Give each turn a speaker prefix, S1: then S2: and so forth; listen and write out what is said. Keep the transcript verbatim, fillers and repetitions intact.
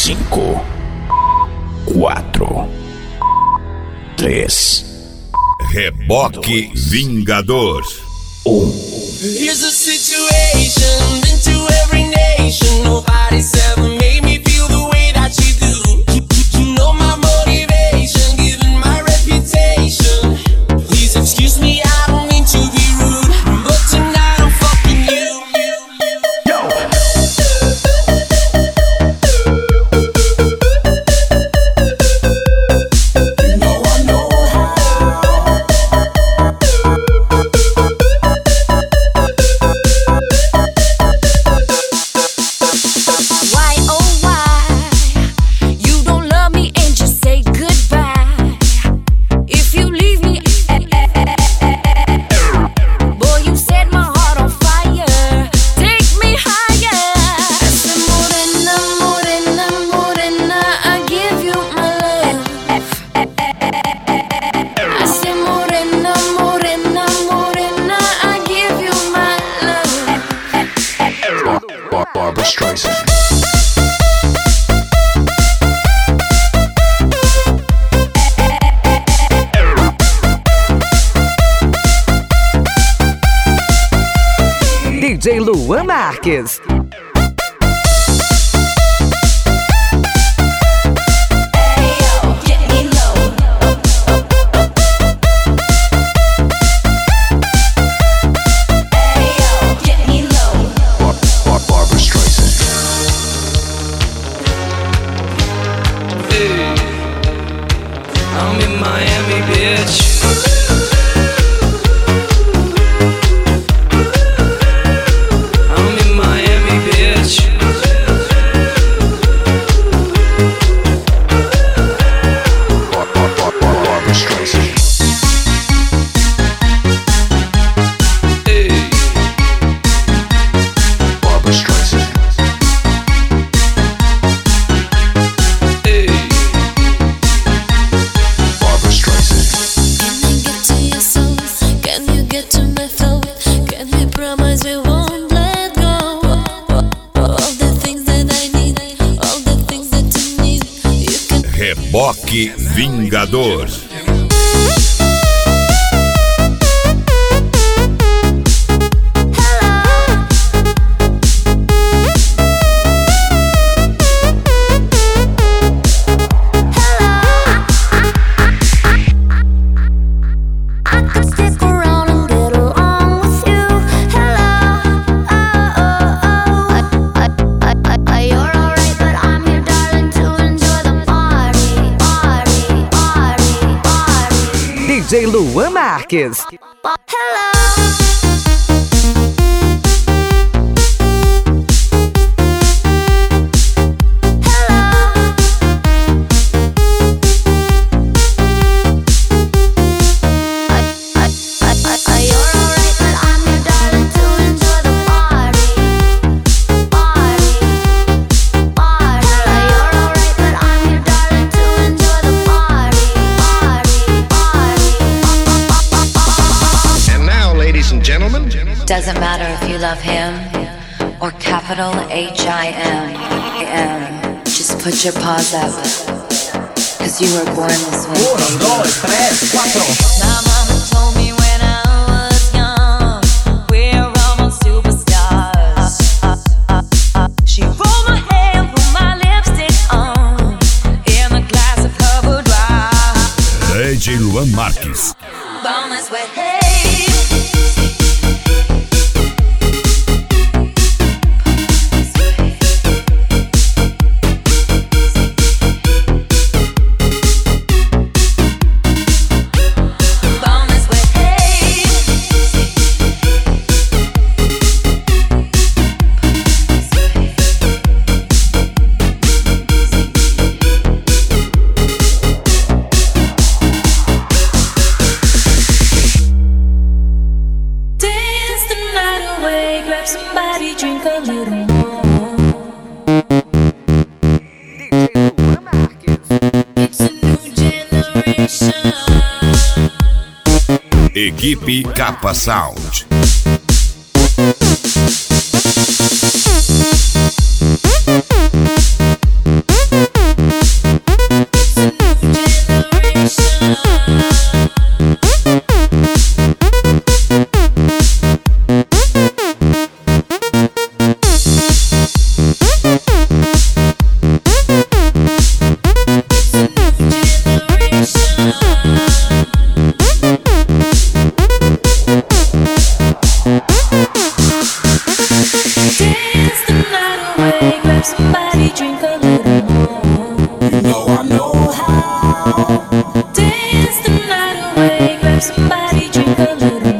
S1: cinco, quatro, três.
S2: Reboque Vingador.
S1: Um.
S3: Here's a situation into every nation. Nobody's ever made me feel the way that you do. You, you know my motivation, given my reputation. Please excuse me, I don't mean to be rude, but tonight I'm fucking you.
S1: Yo.
S3: You know I know
S4: Why, oh why, you don't love me and just say goodbye. If you leave me, boy, you set my heart on fire. Take me higher. I said, Morena, Morena, Morena, I give you my love. I said, Morena, Morena, Morena, I give you my love.
S1: Bar- Barbra Streisand.
S5: D J Luan Marques.
S4: Get me low. Get me low.
S1: Bar- Bar- Barbra Streisand.
S3: Hey, I'm in Miami, bitch. I'm in Miami, bitch.
S1: Bar- Bar- Bar- Bar- Barbra Streisand.
S3: Hey,
S1: Barbra Streisand.
S3: hey.
S1: Barbra Streisand.
S4: Can I get to your soul? Can you get to my throat? Can we promise we won't let go? All the things that I need, all the things that you need. You can
S2: Reboque Vingador.
S4: I could stick around and get along with you. Hello, oh, oh, oh. I, I, I, I, you're alright, but I'm here, darling, to enjoy the party, party, party, party.
S5: D J Luan Marques.
S4: Hello.
S6: And now, ladies and gentlemen,
S7: Doesn't matter if you love him or capital H I M. M. Just put your paws up, cause you were born this way. My mama told me when I was young, we're almost superstars. She rolled my hair, put my lipstick on, in a glass of her boudoir.
S2: D J Luan Marques.
S7: Born this way. Born this Dance the night away, grab somebody, drink a little more.
S5: D J Luan Marques.
S4: It's a new generation.
S2: Equipe Capa Sound.
S4: somebody drink a little more. You know I know how. Dance the night away, grab somebody drink a little more.